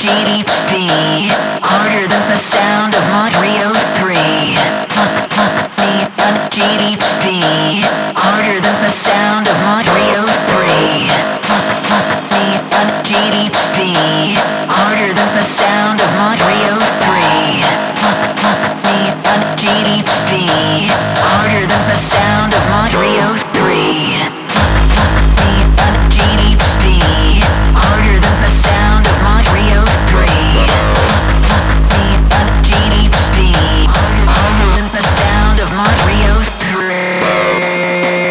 GHB, harder than the sound of Montreal 3. Fuck me on GHB, harder than the sound of Montreal 3. Fuck me on GHB, harder than the sound of Montreal 3. Fuck me on GHB, harder than the sound of Montreal 3. Fuck me on GHB, harder than the sound of Montreal 3. Fuck me on GHB, harder than the sound of Montreal 3.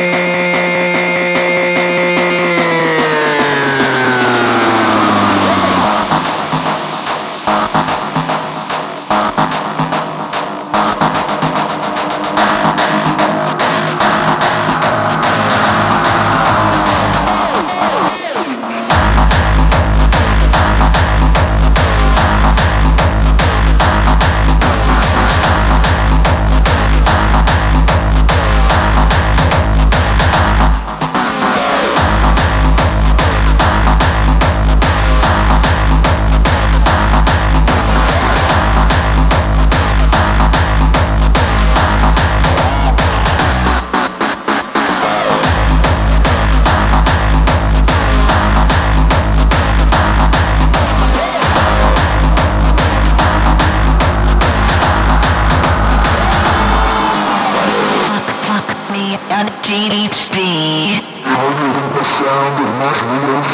GHB, harder than the sound of Montreal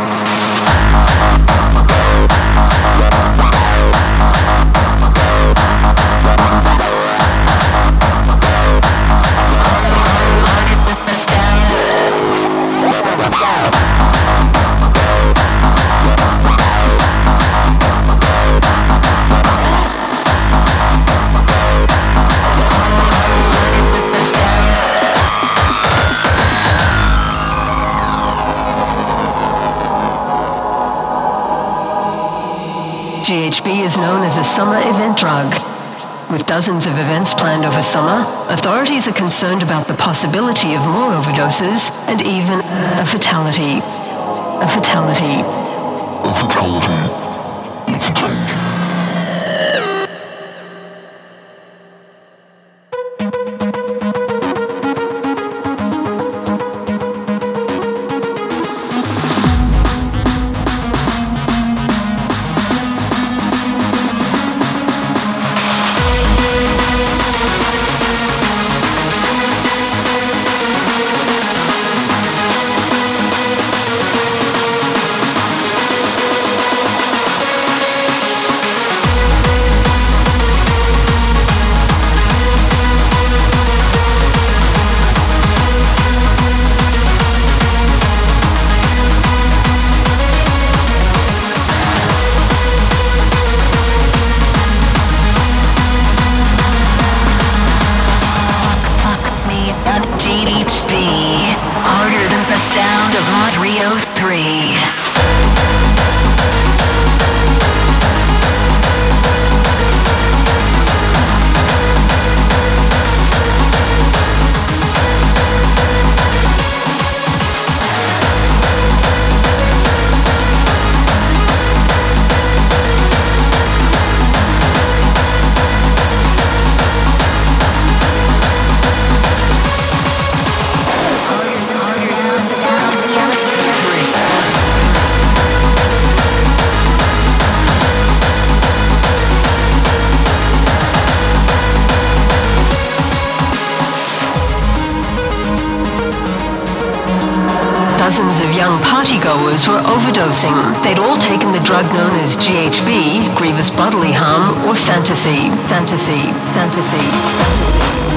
3. GHB is known as a summer event drug. With dozens of events planned over summer, authorities are concerned about the possibility of more overdoses and even a fatality. A fatality. A fatality. GHB, harder than the sound of Montreal 3. Dozens of young partygoers were overdosing. They'd all taken the drug known as GHB, grievous bodily harm, or fantasy.